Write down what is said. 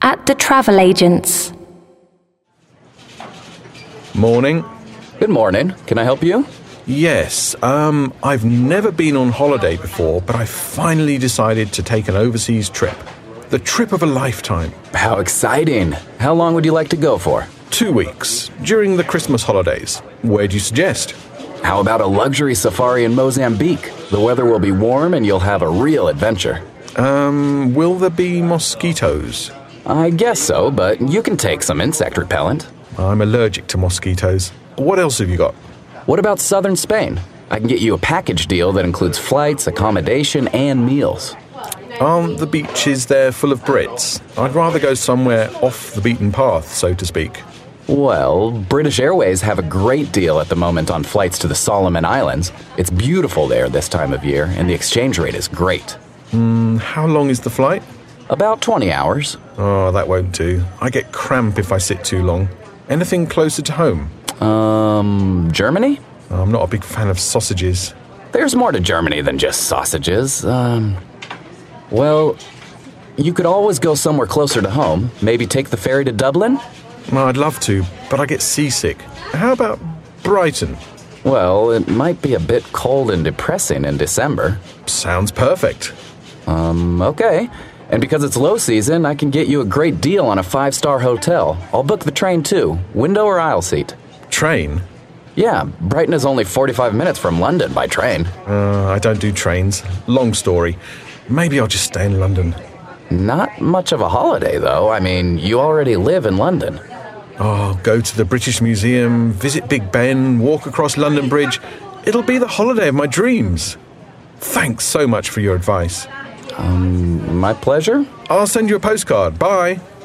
at the travel agents. Morning. Good morning. Can I help you? Yes, I've never been on holiday before, but I finally decided to take an overseas trip. The trip of a lifetime. How exciting. How long would you like to go for? 2 weeks, during the Christmas holidays. Where do you suggest? How about a luxury safari in Mozambique? The weather will be warm and you'll have a real adventure. Will there be mosquitoes? I guess so, but you can take some insect repellent. I'm allergic to mosquitoes. What else have you got? What about southern Spain? I can get you a package deal that includes flights, accommodation, and meals. Aren't the beaches there full of Brits? I'd rather go somewhere off the beaten path, so to speak. Well, British Airways have a great deal at the moment on flights to the Solomon Islands. It's beautiful there this time of year, and the exchange rate is great. How long is the flight? About 20 hours. Oh, that won't do. I get cramp if I sit too long. Anything closer to home? Germany? I'm not a big fan of sausages. There's more to Germany than just sausages. Well, you could always go somewhere closer to home. Maybe take the ferry to Dublin? Well, I'd love to, but I get seasick. How about Brighton? Well, it might be a bit cold and depressing in December. Sounds perfect. Okay. And because it's low season, I can get you a great deal on a 5-star hotel. I'll book the train too. Window or aisle seat? Train? Yeah, Brighton is only 45 minutes from London by train. I don't do trains. Long story. Maybe I'll just stay in London. Not much of a holiday, though. I mean, you already live in London. Oh, go to the British Museum, visit Big Ben, walk across London Bridge. It'll be the holiday of my dreams. Thanks so much for your advice. My pleasure. I'll send you a postcard. Bye.